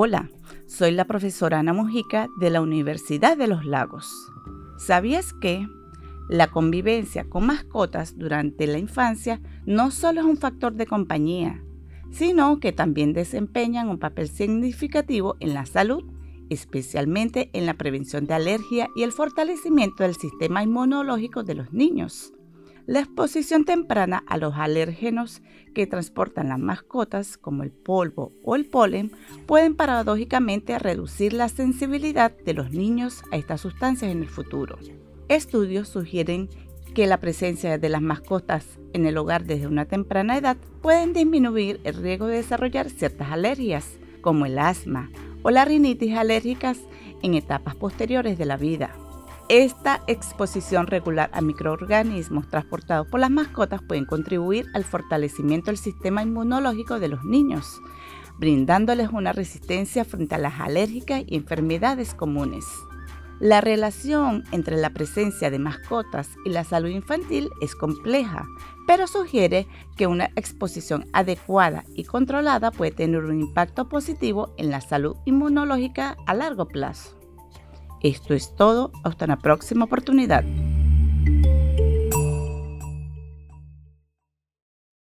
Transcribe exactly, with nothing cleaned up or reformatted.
Hola, soy la profesora Ana Mujica de la Universidad de los Lagos. ¿Sabías que la convivencia con mascotas durante la infancia no solo es un factor de compañía, sino que también desempeñan un papel significativo en la salud, especialmente en la prevención de alergia y el fortalecimiento del sistema inmunológico de los niños? La exposición temprana a los alérgenos que transportan las mascotas, como el polvo o el polen, pueden paradójicamente reducir la sensibilidad de los niños a estas sustancias en el futuro. Estudios sugieren que la presencia de las mascotas en el hogar desde una temprana edad pueden disminuir el riesgo de desarrollar ciertas alergias, como el asma o la rinitis alérgicas en etapas posteriores de la vida. Esta exposición regular a microorganismos transportados por las mascotas pueden contribuir al fortalecimiento del sistema inmunológico de los niños, brindándoles una resistencia frente a las alérgicas y enfermedades comunes. La relación entre la presencia de mascotas y la salud infantil es compleja, pero sugiere que una exposición adecuada y controlada puede tener un impacto positivo en la salud inmunológica a largo plazo. Esto es todo, hasta una próxima oportunidad.